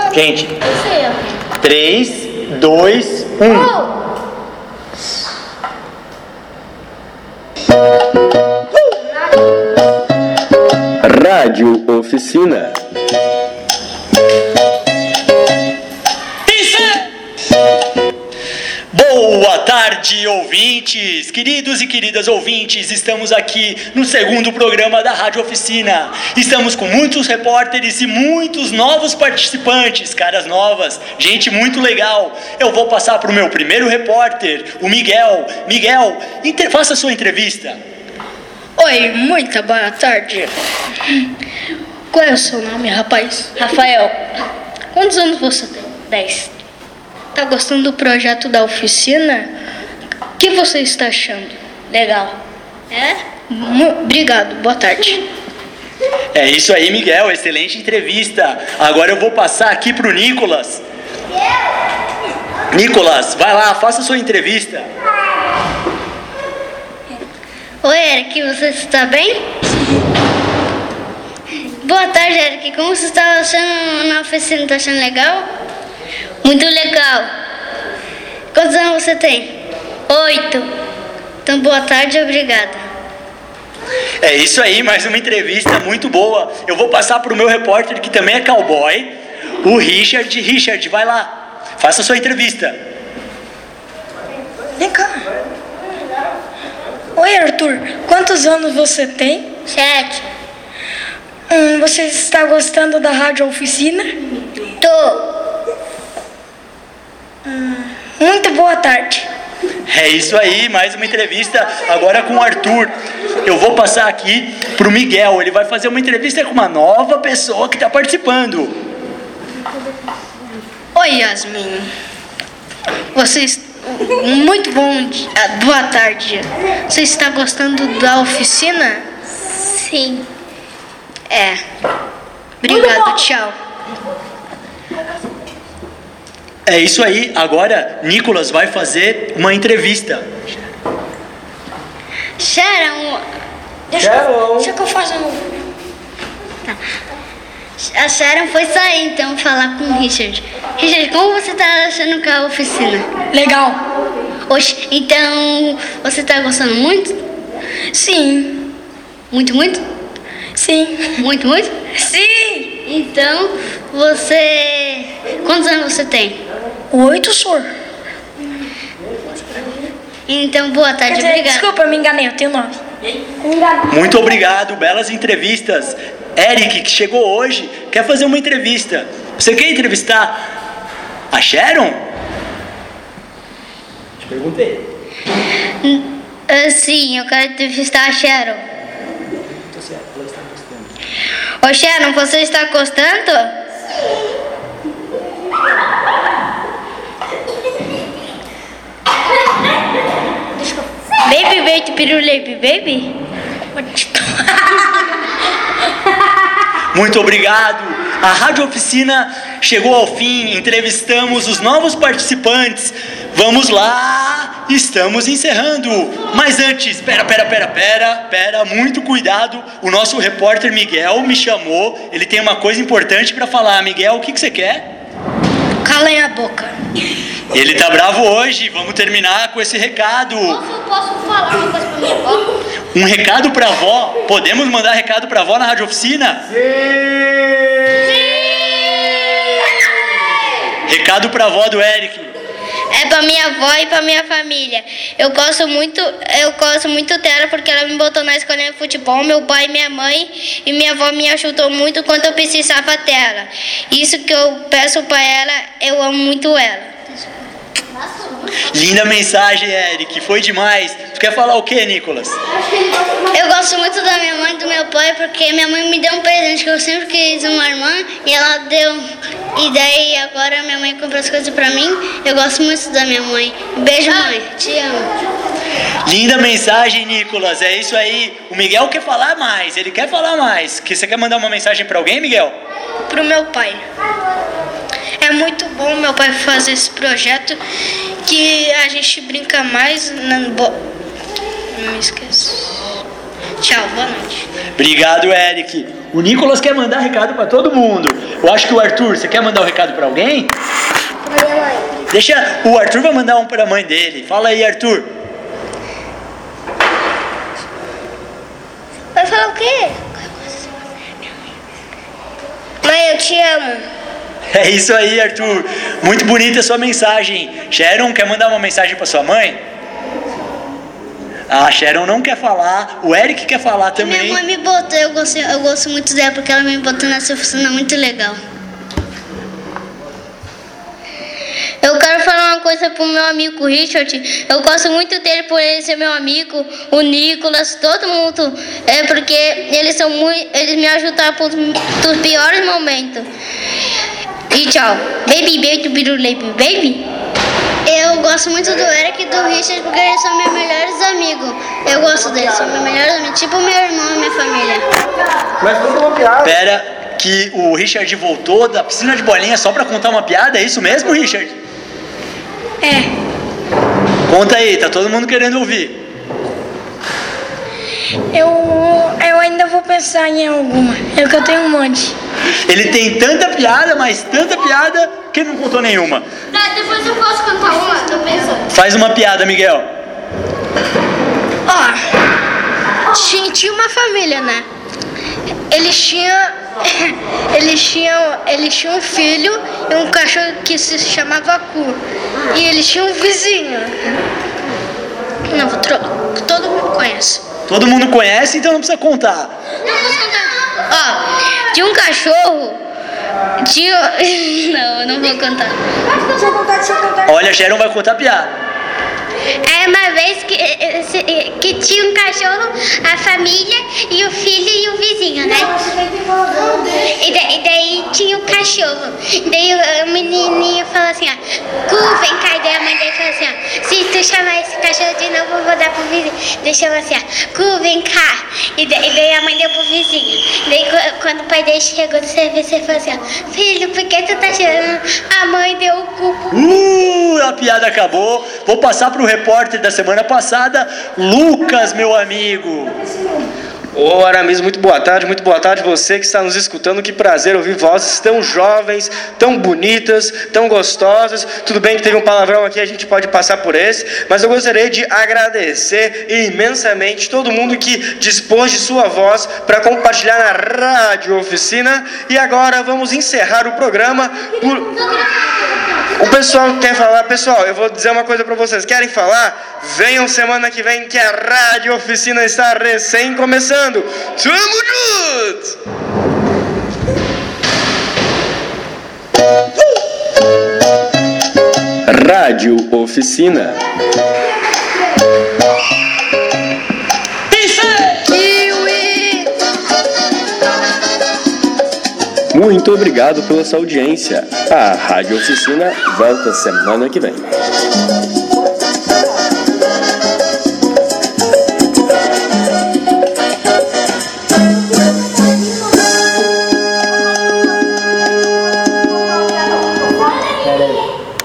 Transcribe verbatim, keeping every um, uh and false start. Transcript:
Quente. Você é. três, dois, um. Oh. Rádio Oficina. Boa tarde, ouvintes! Queridos e queridas ouvintes, estamos aqui no segundo programa da Rádio Oficina. Estamos com muitos repórteres e muitos novos participantes, caras novas, gente muito legal. Eu vou passar para o meu primeiro repórter, o Miguel. Miguel, inter- faça a sua entrevista. Oi, muito boa tarde. Qual é o seu nome, rapaz? Rafael. Quantos anos você tem? Dez. Tá gostando do projeto da oficina? O que você está achando? Legal. É? Mu- Obrigado, boa tarde. É isso aí, Miguel, excelente entrevista. Agora eu vou passar aqui para o Nicolas. Nicolas, vai lá, faça a sua entrevista. Oi, Eric, você está bem? Boa tarde, Eric. Como você está achando na oficina? Está achando legal? Muito legal. Quantos anos você tem? Oito. Então, boa tarde e obrigada. É isso aí, mais uma entrevista muito boa. Eu vou passar para o meu repórter, que também é cowboy, o Richard. Richard, vai lá, faça a sua entrevista. Vem cá. Oi, Arthur. Quantos anos você tem? Sete. Hum, você está gostando da Rádio Oficina? Tô. Muito boa tarde. É isso aí, mais uma entrevista agora com o Arthur. Eu vou passar aqui para o Miguel, ele vai fazer uma entrevista com uma nova pessoa que está participando. Oi, Yasmin. Vocês... Muito bom dia. Boa tarde. Você está gostando da oficina? Sim. É. Obrigado, tchau. É isso aí, agora Nicolas vai fazer uma entrevista. Sharon... Deixa, eu, deixa que eu faça um... Tá. A Sharon foi sair, então, falar com o Richard. Richard, como você está achando com a oficina? Legal. Oxe, então, você está gostando muito? Sim. Muito, muito? Sim. Muito, muito? Sim. Então, você... Quantos anos você tem? Oito, senhor. Então, boa tarde, Quer dizer, obrigada. desculpa, eu me enganei, eu tenho nove. Me enganei. Muito obrigado, belas entrevistas. Eric, que chegou hoje, quer fazer uma entrevista. Você quer entrevistar a Sharon? Te perguntei. Uh, sim, eu quero entrevistar a Sharon. Ô Sharon, você está gostando? Baby, baby, pirulepe, baby? Muito obrigado. A Rádio Oficina chegou ao fim. Entrevistamos os novos participantes. Vamos lá. Estamos encerrando. Mas antes, pera, pera, pera, pera, pera, muito cuidado. O nosso repórter Miguel me chamou. Ele tem uma coisa importante para falar. Miguel, o que, que você quer? Calem a boca. Ele tá bravo hoje. Vamos terminar com esse recado. Posso, posso falar uma coisa pra minha avó? Um recado pra avó? Podemos mandar recado pra avó na Rádio Oficina? Recado pra avó do Eric. É pra minha avó e pra minha família. Eu gosto muito, eu gosto muito dela porque ela me botou na escola de futebol, meu pai, minha mãe e minha avó me ajudou muito quando eu precisava dela. Isso que eu peço pra ela, eu amo muito ela. Linda mensagem, Eric. Foi demais. Tu quer falar o que, Nicolas? Eu gosto muito da minha mãe e do meu pai porque minha mãe me deu um presente que eu sempre quis uma irmã e ela deu. E daí agora minha mãe comprou as coisas pra mim. Eu gosto muito da minha mãe. Beijo, mãe. Te amo. Linda mensagem, Nicolas. É isso aí. O Miguel quer falar mais. Ele quer falar mais. Que você quer mandar uma mensagem pra alguém, Miguel? Pro meu pai. É muito bom meu pai fazer esse projeto que a gente brinca mais na bo... Não me esqueço. Tchau, boa noite. Obrigado, Eric. O Nicolas quer mandar recado pra todo mundo. Eu acho que o Arthur, você quer mandar um recado pra alguém? Pra minha mãe. Deixa, o Arthur vai mandar um pra mãe dele. Fala aí, Arthur. Vai falar o quê? Mãe, eu te amo. É isso aí, Arthur. Muito bonita a sua mensagem. Sharon, quer mandar uma mensagem pra sua mãe? A Sharon não quer falar. O Eric quer falar também. Minha mãe me botou, eu gosto, eu gosto muito dela porque ela me botou nessa oficina muito legal. Eu quero falar uma coisa pro meu amigo Richard. Eu gosto muito dele por ele ser meu amigo, o Nicolas, todo mundo. É porque eles são muito. Eles me ajudaram por, por piores momentos. E tchau. Baby, baby, baby, baby. Eu gosto muito do Eric e do Richard porque eles são meus melhores amigos. Eu gosto deles, são meus melhores amigos, tipo meu irmão e minha família. Mas conta uma piada. Pera, que o Richard voltou da piscina de bolinha só pra contar uma piada, é isso mesmo, Richard? É. Conta aí, tá todo mundo querendo ouvir. Eu, eu ainda vou pensar em alguma. É que eu tenho um monte. Ele tem tanta piada, mas tanta piada que não contou nenhuma. Tá, depois eu posso contar uma, tô pensando. Faz uma piada, Miguel. Ó, tinha, tinha uma família, né? Eles tinham, eles tinham, eles tinham um filho e um cachorro que se chamava Cu. E eles tinham um vizinho. Não, tro- todo mundo conhece. Todo mundo conhece, então não precisa contar. Não posso contar. Ó, tinha um cachorro. Tinha. Não, eu não vou contar. Deixa eu contar, deixa eu contar. Olha, a Sharon vai contar piada. É uma vez que, que tinha um cachorro, a família e o filho e o vizinho, né? E, da, e daí tinha o cachorro. E daí o, o menininho falou assim, ó, Cu, vem cá. E daí a mãe dele falou assim, ó, se tu chamar esse cachorro de novo, eu vou dar pro vizinho. Deixa eu assim, ó, Cu, vem cá. E daí, e daí a mãe deu pro vizinho. E daí quando o pai dele chegou do serviço, ele falou assim, ó, filho, por que tu tá chorando? A mãe deu o cu pro... Uh, a piada acabou. Vou passar pro repórter da semana passada, Lucas, meu amigo. Ô Aramis, muito boa tarde, muito boa tarde você que está nos escutando. Que prazer ouvir vozes tão jovens, tão bonitas, tão gostosas. Tudo bem que teve um palavrão aqui, a gente pode passar por esse, mas eu gostaria de agradecer imensamente todo mundo que dispôs de sua voz para compartilhar na Rádio Oficina. E agora vamos encerrar o programa por... O pessoal quer falar, pessoal, eu vou dizer uma coisa para vocês. Querem falar? Venham semana que vem que a Rádio Oficina está recém começando. Tamo junto! Rádio Oficina. Muito obrigado pela sua audiência. A Rádio Oficina volta semana que vem.